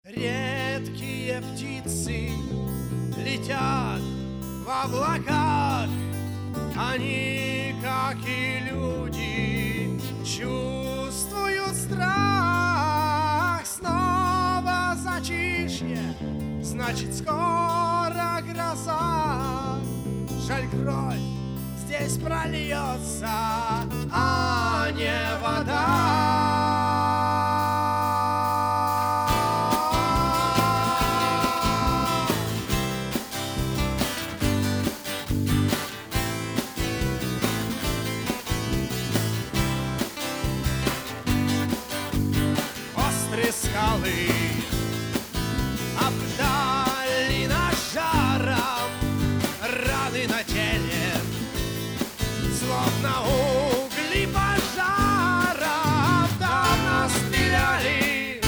Редкие птицы летят в облаках, они, как и люди, чувствуют страх. Снова затишье, значит, скоро гроза. Жаль, кровь здесь прольется, а не вода. Скалы обдали нас жаром, раны на теле, словно угли пожара. Давно стреляли,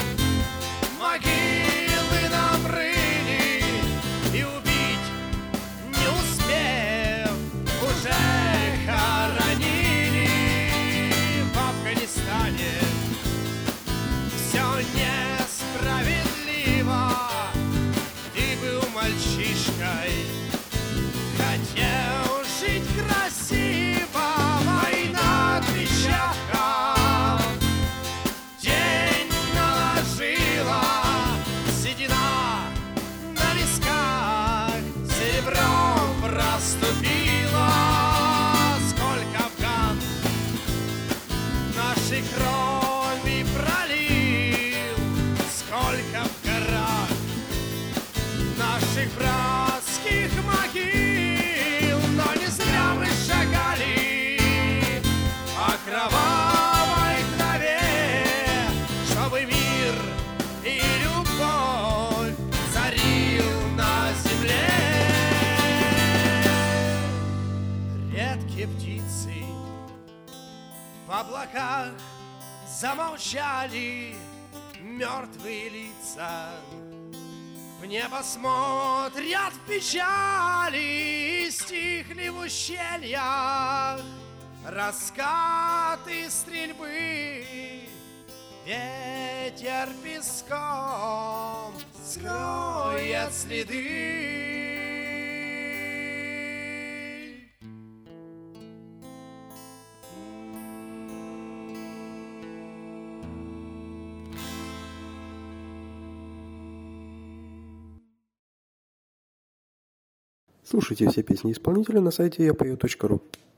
могилы нам рыли, и убить не успев уже хоронили. В Афганистане все несправедливо. Ты был мальчишкой, хотел жить красиво. Война отпечатков день наложила, седина на висках серебром проступила. Сколько афган нашей крови пролил, сколько в горах наших братских могил. Но не зря мы шагали по кровавой траве, чтобы мир и любовь царил на земле. Редкие птицы в облаках замолчали, мертвые лица в небо смотрят в печали. И стихли в ущельях раскаты стрельбы. Ветер песком скроет следы. Слушайте все песни исполнителя на сайте yapою.ru.